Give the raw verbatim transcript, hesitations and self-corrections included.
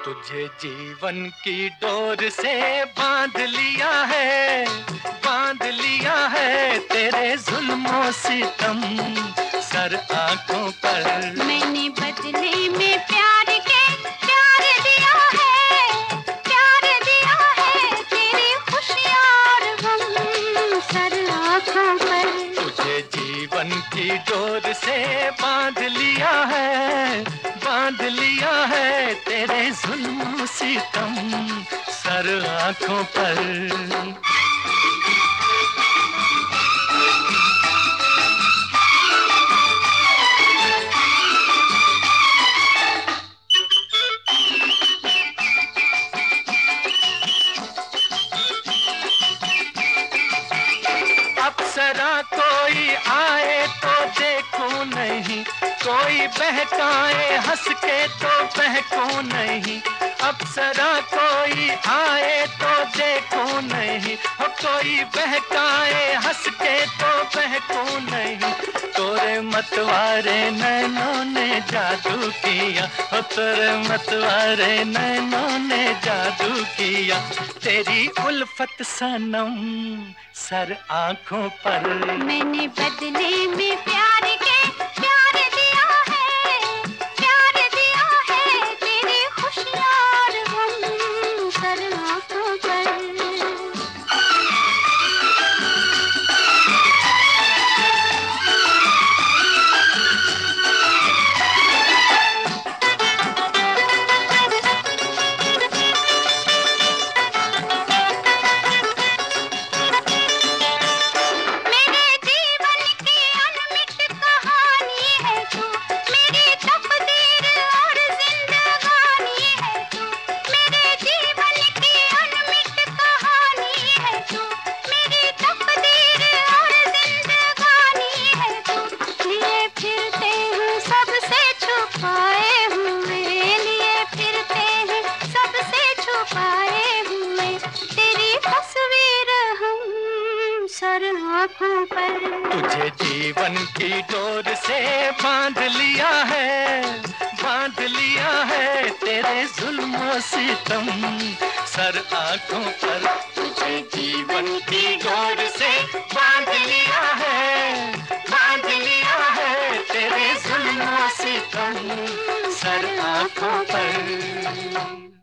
तुझे जीवन की डोर से बांध लिया है, बांध लिया है तेरे जुल्मों सितम सर आंखों पर। मैंने बदले में प्यार के प्यार दिया है, प्यार दिया है तेरी खुशियाँ और गम सर आंखों पर। तुझे जीवन की डोर से बांध लिया है, बांध लिया है तेरे जुल्म सितम सर आंखों पर। अप्सरा कोई आए तो देखूं नहीं, कोई बहकाए हंस के तो बहकूं नहीं। अप्सरा कोई आए तो देखूं नहीं, हो कोई बहकाए हंस के तो बहकूं नहीं। तोरे मतवारे नैनों ने जादू किया, हो तोरे मतवारे नैनों ने जादू किया। तेरी उल्फत सनम सर आंखों पर। मैंने बदले में प्यार के प्यार दिया है, प्यार दिया है तेरी खुशियाँ और गम सर आंखों पर। सर आँखों पर। तुझे जीवन की डोर से बांध लिया है, बांध लिया है तेरे जुल्म सितम सर आंखों पर। तुझे जीवन की डोर से बांध लिया है, बांध लिया है तेरे जुल्म सितम सर आंखों पर।